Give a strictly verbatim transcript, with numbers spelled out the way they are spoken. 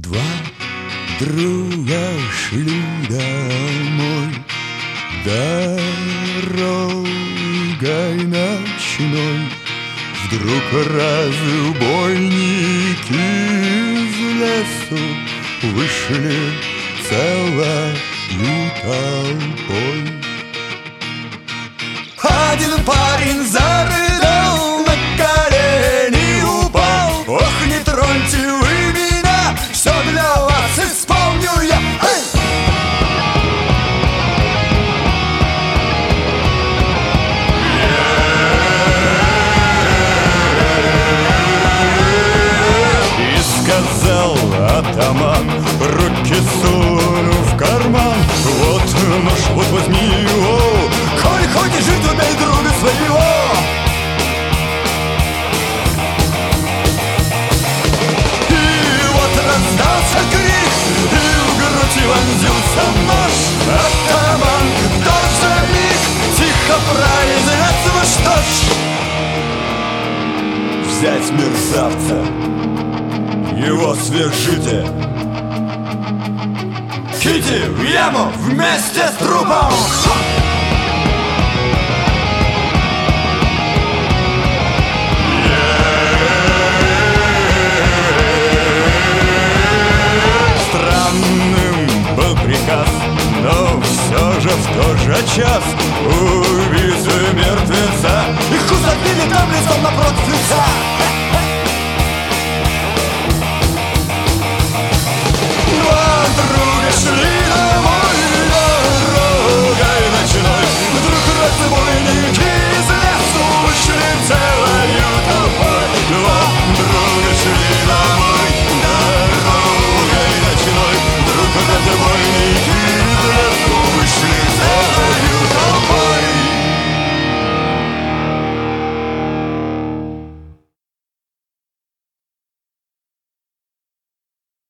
Два друга шли домой дорогой ночной. Вдруг разбойники из лесу вышли целой толпой. Один парень зарыдал, на колени упал. Ох, не троньте вы меня, все для вас исполню я. Эй! И сказал атаман, руки суну в карман. Вот нож, вот возьми его, коль хочешь жить, убей друга своего. И вот раздался крик, и в грудь вонзился нож. Атаман в тот же миг тихо произнес: ну что ж, взять мерзавца, его свяжите, кидайте в яму вместе с трупом.